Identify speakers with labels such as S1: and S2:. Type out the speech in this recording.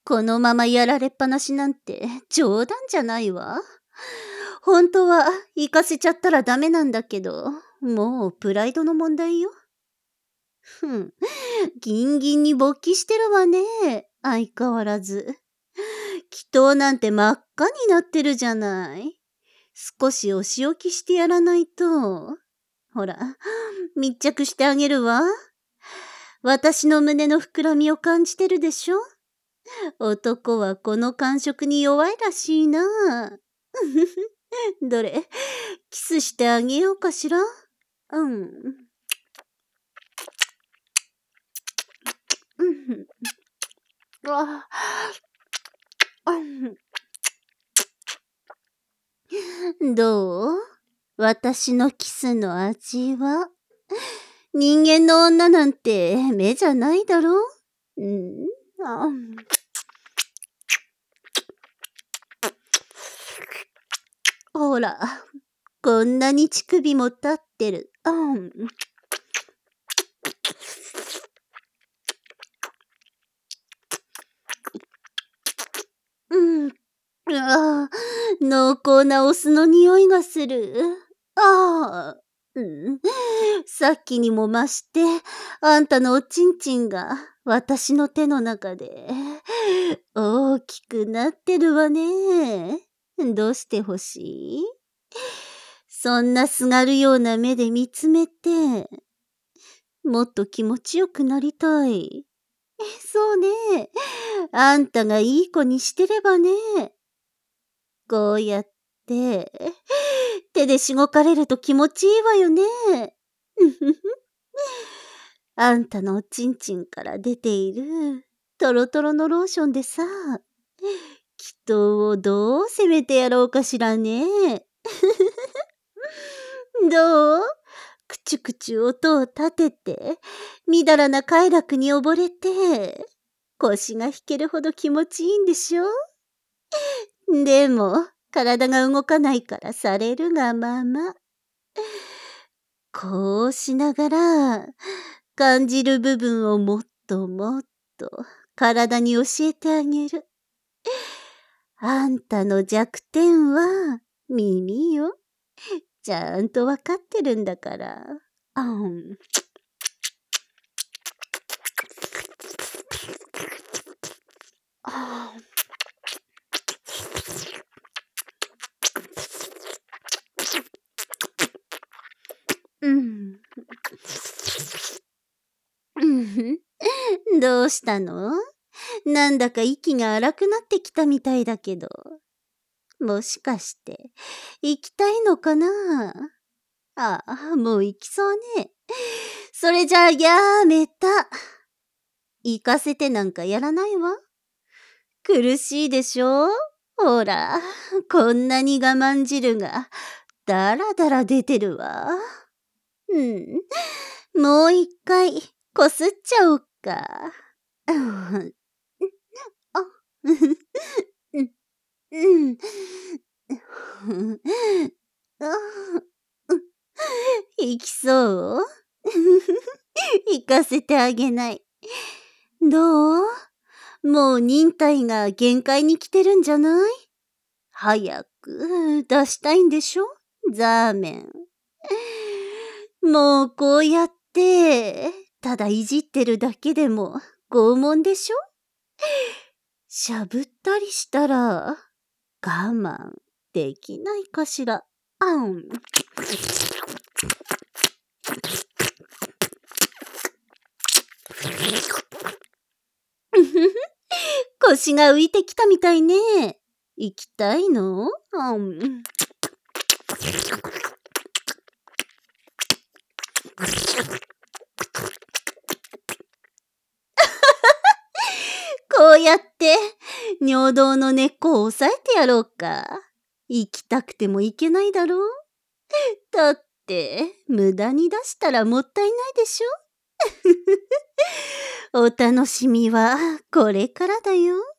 S1: このままやられっぱなしなんて冗談じゃないわ。本当は行かせちゃったらダメなんだけど、もうプライドの問題よ。ギンギンに勃起してるわね。相変わらず。祈祷なんて真っ赤になってるじゃない。少しお仕置きしてやらないと。ほら、密着してあげるわ。私の胸の膨らみを感じてるでしょ？男はこの感触に弱いらしいな。どれ、キスしてあげようかしら？うん。あどう？私のキスの味は？人間の女なんて目じゃないだろ？ほら、こんなに乳首も立ってる。濃厚なお酢の匂いがする。さっきにも増して、あんたのおちんちんが私の手の中で大きくなってるわね。どうしてほしい？そんなすがるような目で見つめて、もっと気持ちよくなりたい。そうね。あんたがいい子にしてればね。こうやって、手でしごかれると気持ちいいわよね。あんたのおちんちんから出ているトロトロのローションでさ、祈祷をどう攻めてやろうかしらね。どう？くちゅくちゅ音を立てて、みだらな快楽に溺れて、腰が引けるほど気持ちいいんでしょ？でも、体が動かないからされるがまま。こうしながら、感じる部分をもっともっと体に教えてあげる。あんたの弱点は耳よ。ちゃんとわかってるんだから。どうしたの？なんだか息が荒くなってきたみたいだけど。もしかして、行きたいのかな？もう行きそうね。それじゃあやめた。行かせてなんかやらないわ。苦しいでしょ？ほら、こんなに我慢汁がだらだら出てるわ。もう一回こすっちゃおっか。行きそう？行かせてあげない。どう？もう忍耐が限界に来てるんじゃない？早く出したいんでしょ？ザーメン。もうこうやって、ただいじってるだけでも拷問でしょ？しゃぶったりしたら我慢できないかしら。腰が浮いてきたみたいね。行きたいの？こうやって尿道の根っこを押さえてやろうか。行きたくても行けないだろう？だって無駄に出したらもったいないでしょ？お楽しみはこれからだよ。